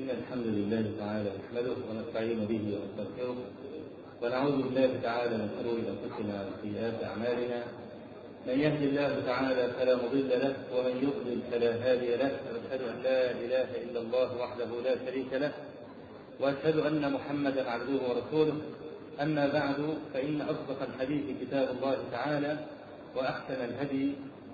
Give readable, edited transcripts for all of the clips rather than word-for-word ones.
إن الحمد لله تعالى نحمده ونستعين به ونستغفره ونعوذ بالله تعالى من شرور أنفسنا وسيئات أعمالنا. من يهد الله تعالى فلا مضل له ومن يضلل فلا هادي له، وأشهد أن لا إله إلا الله وحده لا شريك له، وأشهد أن محمدا عبده ورسوله. أما بعد، فإن أصدق الحديث كتاب الله تعالى، وأحسن الهدي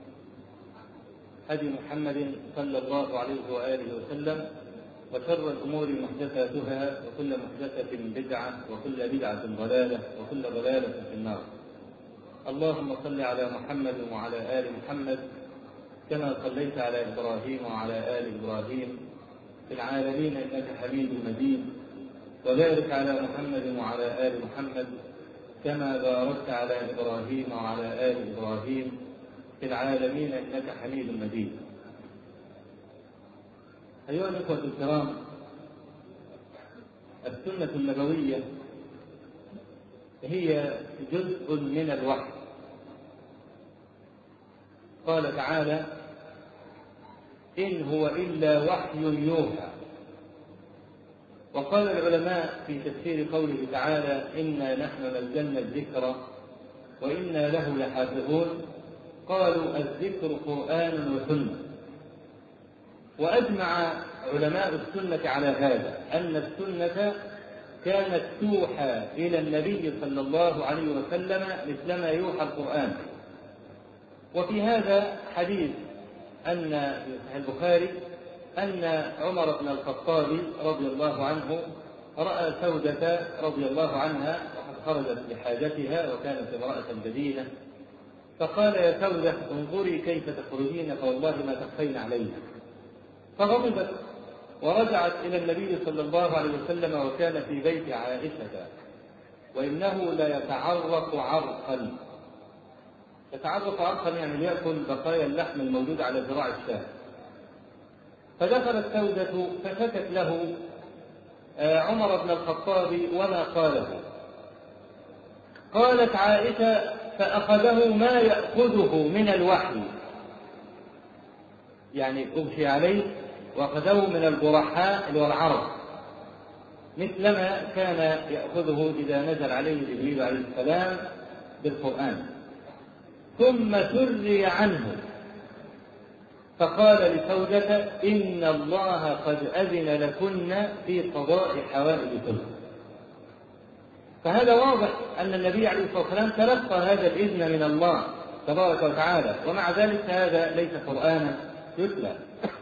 هدي محمد صلى الله عليه وآله وسلم، وشر الأمور محدثاتها، وكل محدثة بدعة، وكل بدعة ضلالة، وكل ضلالة في النار. اللهم صل على محمد وعلى آل محمد كما صليت على إبراهيم وعلى آل إبراهيم في العالمين إنك حميد مجيد، وبارك على محمد وعلى آل محمد كما باركت على إبراهيم وعلى آل إبراهيم في العالمين إنك حميد مجيد. أيها الأخوة الكرام، السنة النبوية هي جزء من الوحي. قال تعالى: إن هو إلا وحي يوحى. وقال العلماء في تفسير قوله تعالى: إنا نحن نزلنا الذكر وإنا له لحافظون، قالوا الذكر قرآن وسنة. وأجمع علماء السنة على هذا، أن السنة كانت توحى إلى النبي صلى الله عليه وسلم مثلما يوحى القرآن. وفي هذا حديث أن في البخاري أن عمر بن الخطاب رضي الله عنه رأى سودة رضي الله عنها وقد خرجت لحاجتها وكانت امرأة بدينة، فقال: يا سودة انظري كيف تخرجين فوالله ما تخفين علينا. فغضبت ورجعت إلى النبي صلى الله عليه وسلم وكان في بيت عائشة، وإنه لا يتعرق عرقا. يتعرق عرقا يعني يأكل بقايا اللحم الموجود على ذراع الشاة. فدخلت سودة فشكت له عمر بن الخطاب وما قاله. قالت عائشة: فأخذه ما يأخذه من الوحي، يعني أغشي عليه وأخذه من البرحاء والعرض، مثلما كان يأخذه إذا نزل عليه جبريل عليه السلام بالقرآن. ثم سري عنه فقال لزوجته: إن الله قد أذن لكن في قضاء حوائجكن. فهذا واضح أن النبي عليه الصلاة والسلام تلقى هذا الإذن من الله تبارك وتعالى، ومع ذلك هذا ليس قرآنا يتلى.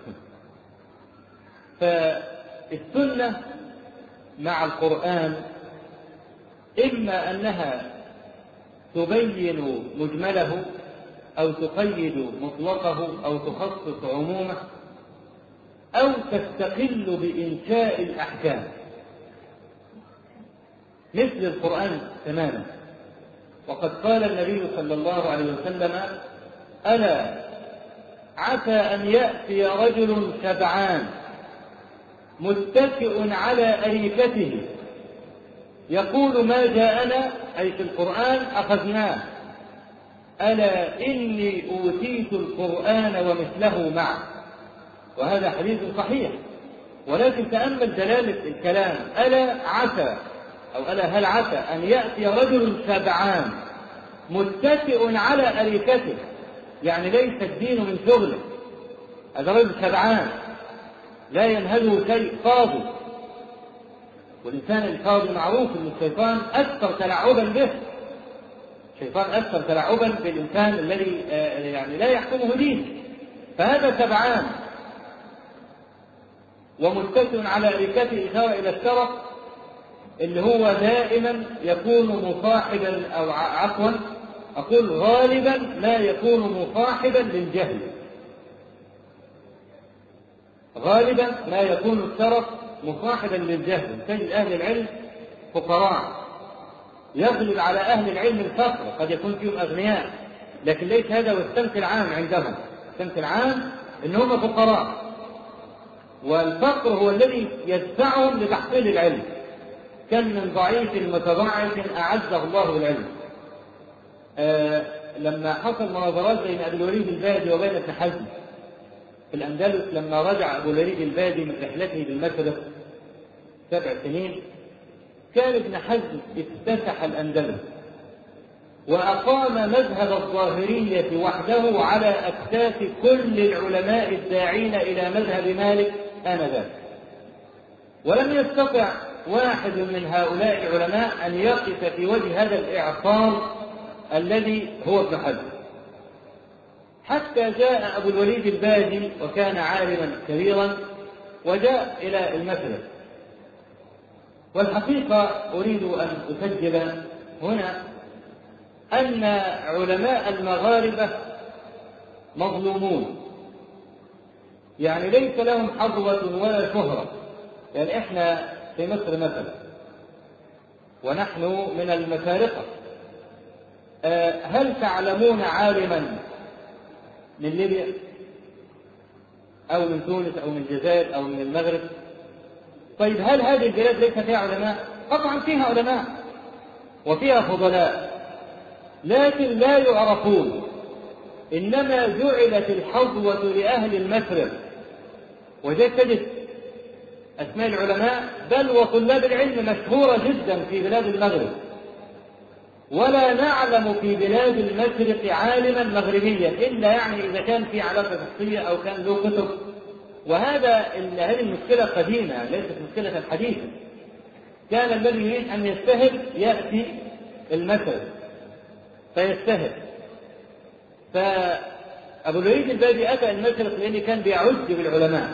فالسنة مع القرآن إما أنها تبين مجمله أو تقيد مطلقه أو تخصص عمومه أو تستقل بإنشاء الأحكام مثل القرآن تماما. وقد قال النبي صلى الله عليه وسلم: ألا عسى أن يأتي رجل شبعان متكئ على أريكته يقول ما جاءنا، أي في القرآن أخذناه، ألا إني أوتيت القرآن ومثله معه. وهذا حديث صحيح، ولكن تأمل دلالة الكلام: ألا عسى أو ألا هل عسى أن يأتي رجل شبعان متكئ على أريكته، يعني ليس الدين من شغله، هذا رجل شبعان لا ينهزه شيء، فاضي. والإنسان الفاضي معروف أن الشيطان أكثر تلعبا به، الشيطان أكثر تلعبا بالإنسان الذي يعني لا يحكمه دين. فهذا شبعان ومتكئ على أريكته، إشارة إلى الشرف اللي هو دائما يكون مصاحبا، أو عفوا أقول غالبا لا يكون مصاحبا للجهل. غالبا لا يكون الشرف مصاحبا للجهل. تجد أهل العلم فقراء، يغلب على أهل العلم الفقر، قد يكون فيهم أغنياء، لكن ليس هذا هو السمت العام عندهم. السمت العام إنهم فقراء، والفقر هو الذي يدفعهم لتحصيل العلم. كم من ضعيف متضعف أعزه الله بالعلم. لما حصل مناظرات بين أبي الوليد البادي وبين ابن حزم في الأندلس، لما رجع أبو الوليد البادي من رحلته بالمشرق 7 سنين، كان ابن حزم افتتح الأندلس وأقام مذهب الظاهرية وحده على أكتاف كل العلماء الداعين إلى مذهب مالك آنذاك، ولم يستطع واحد من هؤلاء العلماء أن يقف في وجه هذا الإعصار الذي هو ابن حزم، حتى جاء أبو الوليد الباجي وكان عالما كبيرا وجاء إلى المسجد. والحقيقة أريد أن أسجل هنا أن علماء المغاربة مظلومون، يعني ليس لهم حظوة ولا شهرة. يعني إحنا في مصر مثلا ونحن من المشارقة، هل تعلمون عالما من ليبيا أو من تونس أو من الجزائر أو من المغرب؟ طيب هل هذه البلاد ليس فيها علماء؟ طبعا فيها علماء وفيها فضلاء، لكن لا يعرفون، إنما جعلت الحظوة لأهل المشرق. وتجد أسماء العلماء بل وطلاب العلم مشهورة جدا في بلاد المغرب، ولا نعلم في بلاد المشرق عالما مغربيا إلا يعني إذا كان في علاقة شخصية أو كان له كتب. هذه المشكلة قديمة ليست مشكلة حديثة. كان الذي يريد أن يجتهد يأتي المشرق فيجتهد. فأبو الوليد الباجي أتى المشرق لأنه كان بيعز بالعلماء،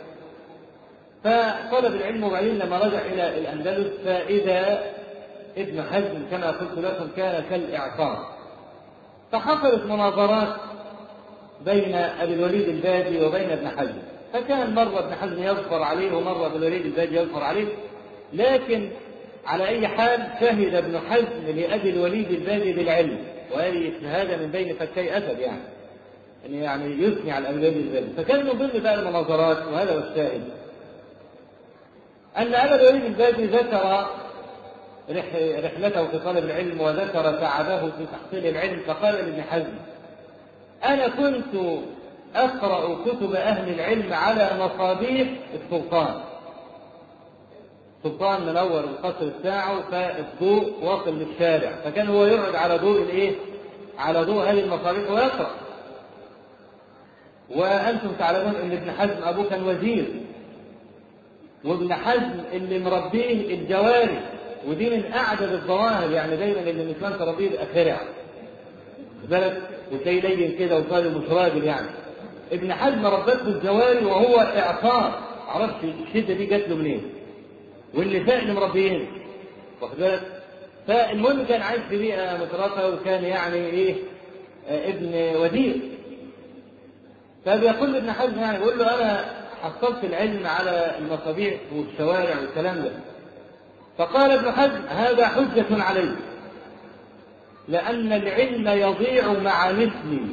فطلب العلم. وبعدين لما رجع إلى الأندلس فإذا ابن حزم كما قلت لكم كان كالإعصار. فحصلت مناظرات بين أبي الوليد الباجي وبين ابن حزم، فكان مرة ابن حزم يظفر عليه ومرة أبو الوليد الباجي يظفر عليه، لكن على أي حال شهد ابن حزم لأبي الوليد الباجي بالعلم، وهذه شهادة من بين فكي أسد يعني يثني على أبي الوليد الباجي. فكان من ضمن بقى المناظرات، وهذا هو الشاهد، أن أبا الوليد الباجي ذكر رحلته في طلب العلم وذكر تعبه في تحصيل العلم. فقال لابن حزم: أنا كنت أقرأ كتب أهل العلم على مصابيح السلطان منور القصر بتاعه، فالضوء واصل للشارع، فكان هو يقعد على ضوء على ضوء هذه المصابيح ويقرأ. وأنتم تعلمون أن ابن حزم أبوه كان وزير، وابن حزم اللي مربيه الجواري، ودي من أعجب الظواهر. يعني دايما اللي النسوان تربيه الأخرع بلد وتلاقي لين كده وقال مش راجل. يعني ابن حزم ربته الجواري وهو إعصار، عرفت الشدة دي جات له منين، والنساء اللي مربيين واخد بالك. فالمهم كان عايش في بيئة مترفة، وكان يعني ابن وزير. فبيقول ابن حزم يقول له: أنا حصلت العلم على المصابيح والشوارع والكلام ده. فقال ابن حزم: هذا حجة علي، لأن العلم يضيع مع مثلي،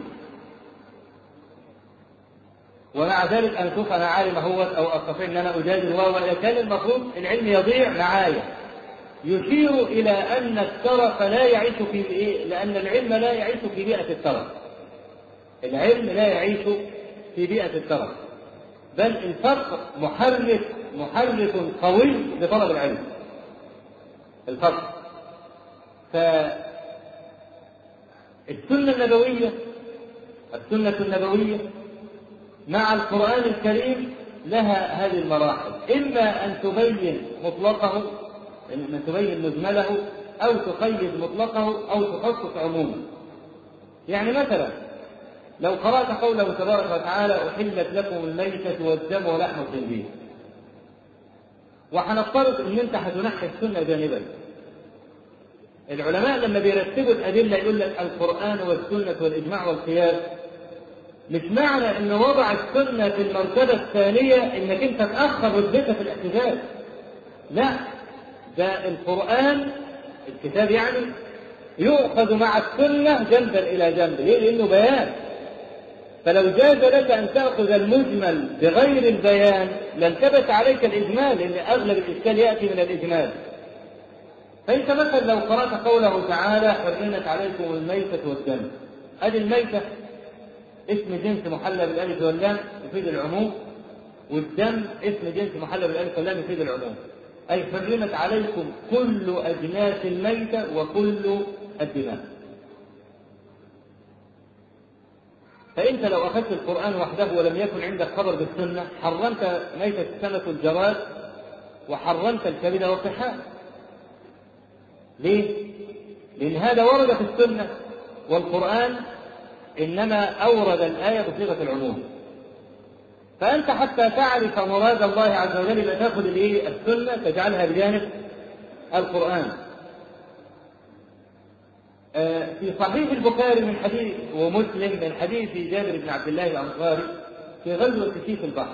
ومع ذلك أنا أشوف أنا عالم أهوت أو أستطيع أن أنا أجادل، وإذا كان المفروض العلم يضيع معايا. يشير إلى أن الترف لا يعيش في لأن العلم لا يعيش في بيئة الترف. العلم لا يعيش في بيئة الترف، بل الفرق محرك قوي لطلب العلم. الفرق. فالسنة النبوية مع القرآن الكريم لها هذه المراحل، إما أن تبين مطلقه، أن تبين مجمله، أو تقيد مطلقه، أو تخصص عموما. يعني مثلا لو قرأت قوله تبارك وتعالى: أحلت لكم الميتة والدم ولحم الخنزير، وحنفترض أن أنت هتنحي السنة جانبا. العلماء لما بيرتبوا الأدلة يقول لك القرآن والسنة والإجماع والقياس. مش معنى أن وضع السنة في المرتبة الثانية أنك أنت تأخر رتبتها في الاحتجاج، لا، ده القرآن الكتاب يعني يؤخذ مع السنة جنبا إلى جنب. ليه؟ لأنه بيان. فلو جاز لك أن تأخذ المجمل بغير البيان لانتبت عليك الإجمال، لأن أغلب الإشكال يأتي من الإجمال. فأنت مثلا لو قرأت قوله تعالى: حرمت عليكم الميتة والدم، هذه الميتة اسم جنس محلى بالألف واللام يفيد العموم، والدم اسم جنس محلى بالألف واللام يفيد العموم. أي حرمت عليكم كل أجناس الميتة وكل الدماء. فأنت لو أخذت القرآن وحده ولم يكن عندك خبر بالسنة حرمت ميتة السمك والجراد وحرمت الكبد والطحال. ليه؟ لأن هذا ورد في السنة، والقرآن إنما أورد الآية بصيغة العموم. فأنت حتى تعرف مراد الله عز وجل تأخذ السنة تجعلها بجانب القرآن. في صحيح البخاري من حديث ومسلم من حديث جابر بن عبد الله الأنصاري في غزوة سيف البحر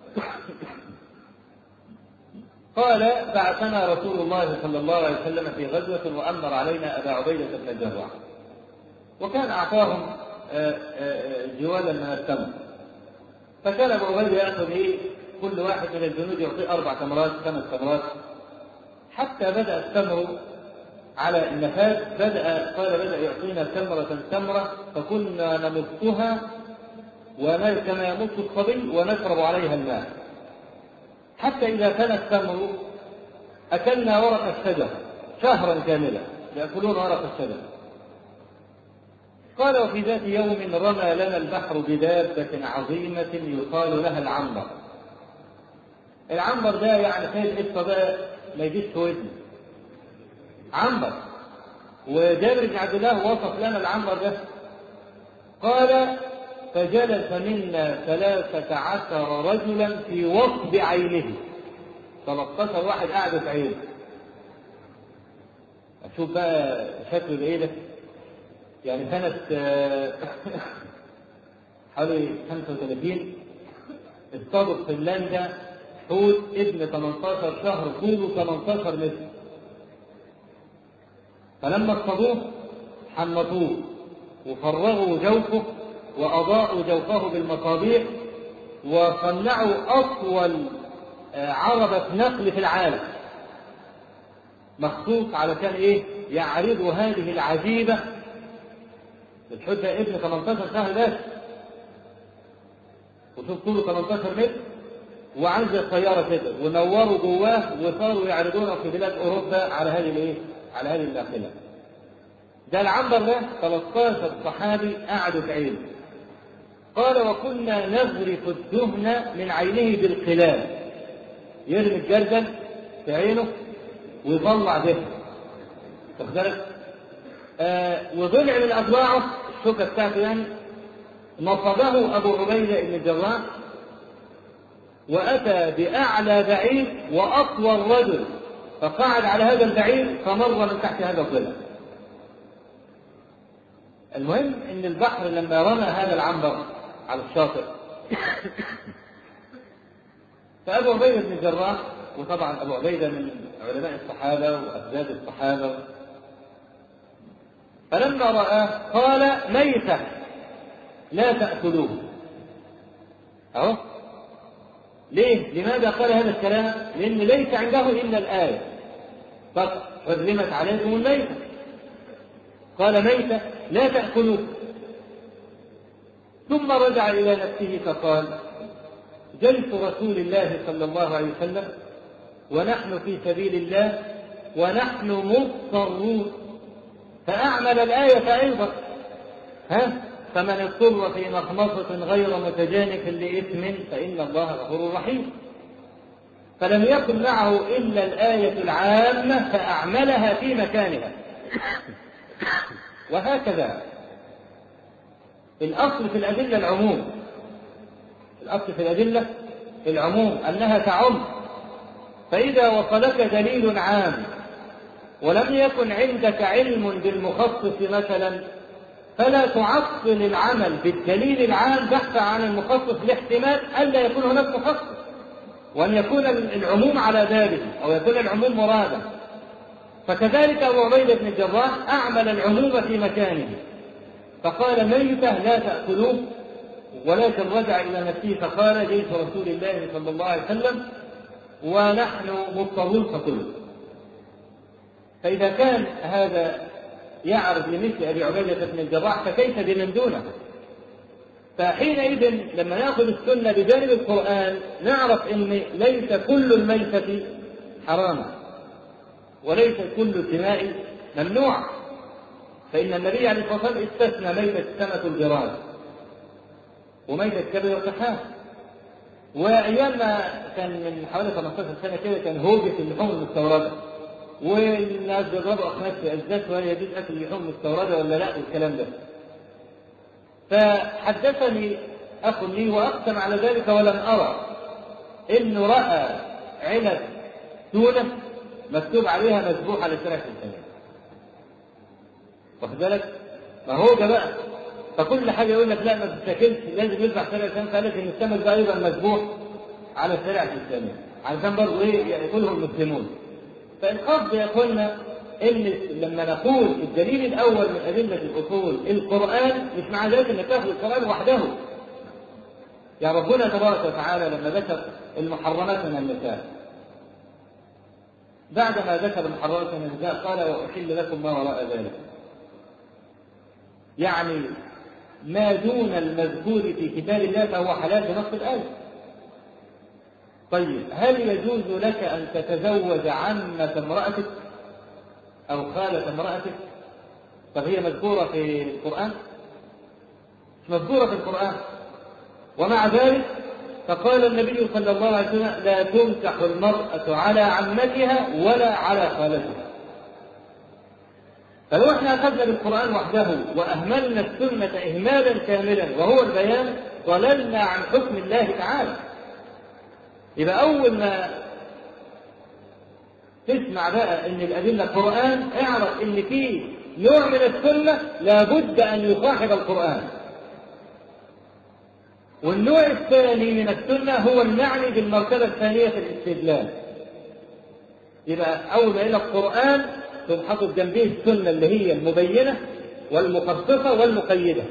قال: بعثنا رسول الله صلى الله عليه وسلم في غزوة وأمر علينا أبا عبيدة بن الجراح، وكان أعطاهم جوالا من التمر، فكان أبو عبيدة يأخذ كل واحد من الجنود يعطيه 4 تمرات 5 تمرات، حتى بدأ التمر على النفاذ. بدأ يعطينا تمرة فكنا نمصها كما يمص الصبي ونشرب عليها الماء، حتى إذا كان التمر أكلنا ورق الشجر شهرا كاملا، يأكلون ورق الشجر. قال: وفي ذات يوم رمى لنا البحر بدابة عظيمة يقال لها العنبر. العنبر ده يعني خير قصة بقى ما يجيش في ودني، عنبر. وجابر بن عبد الله وصف لنا العنبر ده، قال: فجلس منا 13 رجلا في وصب عينه. 13 واحد قاعد في عينه. أشوف بقى شكله ده إيه ده؟ يعني كانت حوالي 35 اصطادوا في فنلندا حوت ابن 18 شهر طوله 18 متر، فلما اصطادوه حنطوه وفرغوا جوفه وأضاءوا جوفه بالمصابيح وصنعوا أطول عربة نقل في العالم مخصوص علشان يعرضوا هذه العجيبة. الحوت ده ابن 18 شهر بس، وشوف طوله 18 متر وعند الطيارة كده، ونوروا جواه وصاروا يعرضونه في بلاد أوروبا على هذه الناقلة. ده العنبر ده 13 صحابي قعدوا في عينه. قال: وكنا نغرف الدهن من عينه بالقلال، يرمي الجردل في عينه ويطلع دهن، تخدرك. وضلع من أضلاعه الشوكة بتاعته يعني نصبه أبو عبيدة بن الجراح، وأتى بأعلى بعير وأطول رجل فقعد على هذا البعير فمر من تحت هذا الضلع. المهم ان البحر لما رمى هذا العنبر على الشاطئ فأبو عبيدة بن الجراح، وطبعا أبو عبيدة من علماء الصحابة وأجداد الصحابة، فلما رآه قال: ميتة لا تأكلوه. أهو ليه؟ لماذا قال هذا الكلام؟ لأن ليس عنده إلا الآية فقط: حرمت عليكم الميتة. قال: ميتة لا تأكلوه. ثم رجع إلى نفسه فقال: جلس رسول الله صلى الله عليه وسلم ونحن في سبيل الله ونحن مضطرون، فأعمل الآية أيضا: فمن اضطر في مخمصة غير متجانف لإثم فإن الله غفور رحيم. فلم يكن معه إلا الآية العامة فأعملها في مكانها. وهكذا الأصل في الأدلة العموم، الأصل في الأدلة العموم أنها تعم. فإذا وصلك دليل عام ولم يكن عندك علم بالمخصص مثلا فلا تعطل العمل بالدليل العام بحثا عن المخصص لاحتمال ألا يكون هناك مخصص، وأن يكون العموم على ذلك أو يكون العموم مرادا. فكذلك أبو عبيدة بن الجراح أعمل العموم في مكانه فقال: ميتة لا تأكلوه. ولكن رجع إلى نفسه فقال: جيش رسول الله صلى الله عليه وسلم ونحن مضطرون فكلوا. فإذا كان هذا يعرض لمثل أبي عبيدة بن الجراح فكيف بمن دونه؟ فحينئذ لما نأخذ السنة بجانب القرآن نعرف أن ليس كل الميتة حراما، وليس كل الدماء ممنوعة، فإن النبي عليه الصلاة والسلام استثنى ميتة السمك والجراد وميتة الكبد والطحال. وأيام ما كان من حوالي 15 سنة كده كان هوجة اللحوم المستوردة، والناس بيضربوا أخناس في أزاز وهل يجوز أكل اللحوم المستوردة ولا لا والكلام ده. فحدثني أخ لي وأقسم على ذلك ولم أرى إنه رأى علب تونة مكتوب عليها مذبوحة لشرع الإنسان. واخد بالك؟ ما هو بقى فكل حاجة يقول لك لا ما تتاكلش لازم يذبح شرع الإسلام، فقال لك إن السمك ده أيضا مذبوح على الشريعة الإسلامية علشان برضه إيه يأكله المسلمون. فالقصد يا أخوانا إن لما نقول الدليل الأول من أدلة الأصول القرآن، مش مع ذلك إن تاخذ القرآن وحده. يا ربنا تبارك وتعالى لما ذكر المحرمات من النساء، بعدما ذكر المحرمات من النساء قال وأحل لكم ما وراء ذلك، يعني ما دون المذكور في كتاب الله فهو حلال بنص الآية. طيب هل يجوز لك أن تتزوج عمة امرأتك أو خالة امرأتك؟ طب هي مذكورة في القرآن؟ مش مذكورة في القرآن. ومع ذلك فقال النبي صلى الله عليه وسلم لا تنكح المرأة على عمتها ولا على خالتها. فلو احنا أخذنا بالقرآن وحده وأهملنا السنة إهمالا كاملا وهو البيان ضللنا عن حكم الله تعالى. يبقى أول ما تسمع بقى إن الأدلة القرآن اعرف إن في نوع من السنة لابد أن يصاحب القرآن، والنوع الثاني من السنة هو المعني بالمرتبة الثانية في الاستدلال. يبقى أول ما إلى القرآن تنحط جنبه السنة اللي هي المبينة والمخصصة والمقيدة.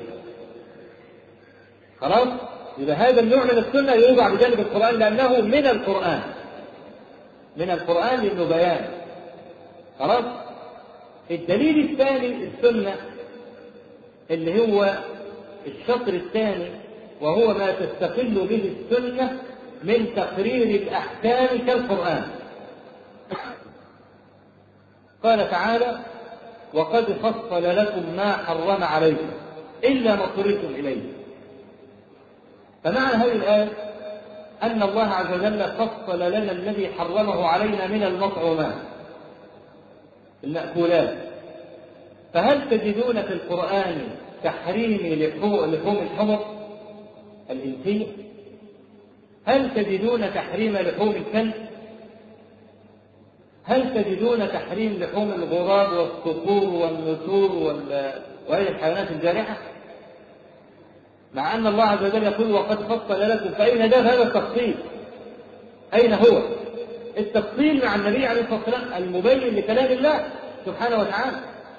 خلاص؟ يبقى هذا النوع من السنة يوضع بجانب القرآن لأنه من القرآن، من القرآن لأنه بيان. خلاص؟ الدليل الثاني السنة اللي هو الشطر الثاني، وهو ما تستقل به السنة من تقرير الأحكام كالقرآن. قال تعالى وقد فصل لكم ما حرم عليكم إلا ما اضطررتم إليه. فمعنى هذه الآية أن الله عز وجل فصل لنا الذي حرمه علينا من المطعومات المأكولات. فهل تجدون في القرآن تحريم لحوم الحمر الإنسية؟ هل تجدون تحريم لحوم الكلب؟ هل تجدون تحريم لحوم الغراب والصقور والنسور وهي الحيوانات الجارحة؟ مع أن الله عز وجل يقول وقد فصل لكم. فأين ذهب هذا التفصيل؟ أين هو التفصيل مع النبي عليه الصلاة والسلام المبين لكلام الله سبحانه وتعالى؟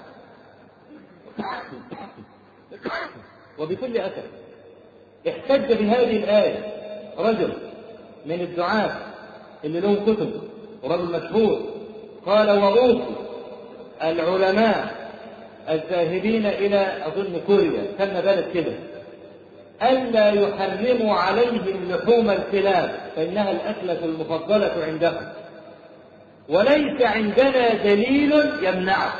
وبكل أسف احتج بهذه الآية رجل من الدعاة اللي لهم كتب ورجل مشهور قال وأوصي العلماء الذاهبين إلى أظن كوريا كان بلد كده ألا يحرموا عليهم لحوم الكلاب فإنها الأكلة المفضلة عندهم وليس عندنا دليل يمنعه.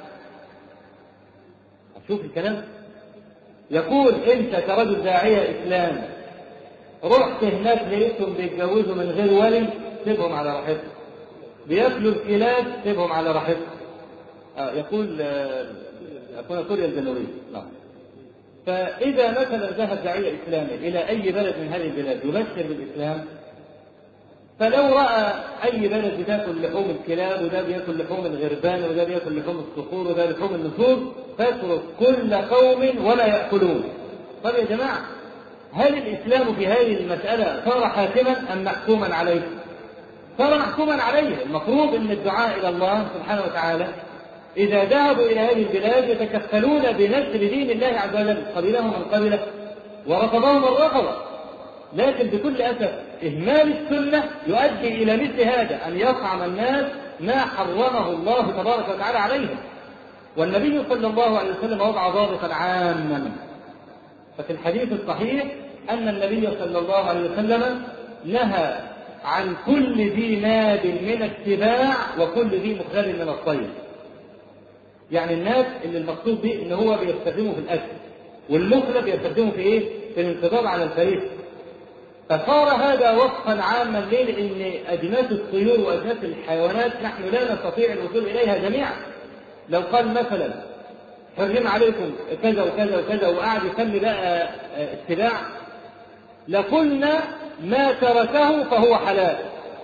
شوف الكلام. يقول أنت كرجل داعية إسلام رحت هناك لقيتهم بيتجوزوا من غير ولي، سيبهم على راحتهم. بياكلوا الكلاب، سيبهم على راحتهم. يقول أكون كوريا الجنوبية. نعم. فإذا مثلا ذهب داعية إسلامي إلى أي بلد من هذه البلاد يبشر بالإسلام، فلو رأى أي بلد بتاكل لحوم الكلاب وده بياكل لحوم الغربان وده بياكل لحوم الصقور وده لحوم النسور فاترك كل قوم ولا يأكلون. طب يا جماعة هل الإسلام في هذه المسألة صار حاكما أم محكوما عليه؟ صار محكوما عليه. المفروض أن الدعاء إلى الله سبحانه وتعالى إذا ذهبوا إلى هذه البلاد يتكفلون بنشر دين الله عز وجل، قبلهم من قبله ورفضهم من رفضه. لكن بكل أسف إهمال السنة يؤدي إلى مثل هذا، أن يطعم الناس ما حرمه الله تبارك وتعالى عليهم. والنبي صلى الله عليه وسلم وضع ضابطا عاما. ففي الحديث الصحيح أن النبي صلى الله عليه وسلم نهى عن كل ذي ناب من السباع وكل ذي مخلب من الطير. يعني الناب اللي المقصود به ان هو بيستخدمه في الاكل، والمخلب بيستخدمه في ايه؟ في الانقضاض على الفريق. فصار هذا وصفا عاما ليه؟ لان اجناس الطيور واجناس الحيوانات نحن لا نستطيع الوصول اليها جميعا. لو قال مثلا حرم عليكم كذا وكذا وكذا وقعد يسمي بقى السباع، لقلنا ما تركه فهو حلال،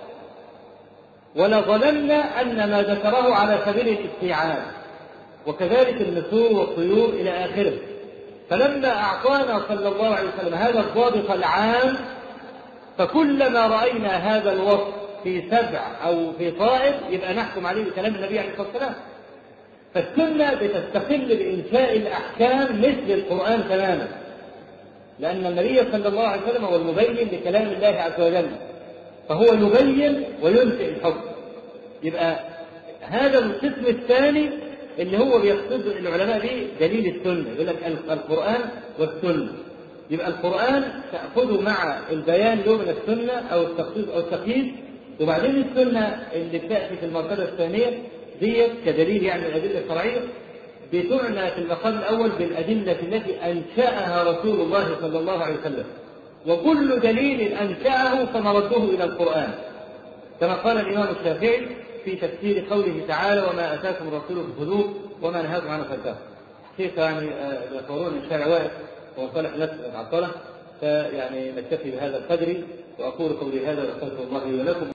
ولظننا أن ما ذكره على سبيل الاستيعاب، وكذلك النسور والطيور إلى آخره. فلما أعطانا صلى الله عليه وسلم هذا الضابط العام، فكلما رأينا هذا الوصف في سبع أو في طائر يبقى نحكم عليه بكلام النبي عليه الصلاة والسلام. فالسنة بتستقل بإنشاء الأحكام مثل القرآن تماما، لأن النبي صلى الله عليه وسلم هو المبين لكلام الله عز وجل، فهو يبين وينشئ الحكم. يبقى هذا القسم الثاني اللي هو بيقصد العلماء به دليل السنة، يقول لك القرآن والسنة. يبقى القرآن تأخذه مع البيان له من السنة أو التخصيص أو التقييد، وبعدين السنة اللي بتأتي في المرتبة الثانية ديت كدليل يعني الأدلة الشرعية بتعنى في المقام الأول بالأدلة التي أنشأها رسول الله صلى الله عليه وسلم، وكل دليل أنشأه فمرده إلى القرآن، كما قال الإمام الشافعي في تفسير قوله تعالى وما أتاكم الرسول فخذوه وما نهاكم عنه فانتهوا. حقيقة يعني يقولون الشارع واقف ومصالح الناس معطلة، فيعني نكتفي بهذا القدر، وأقول قولي هذا وأستغفر الله لي ولكم.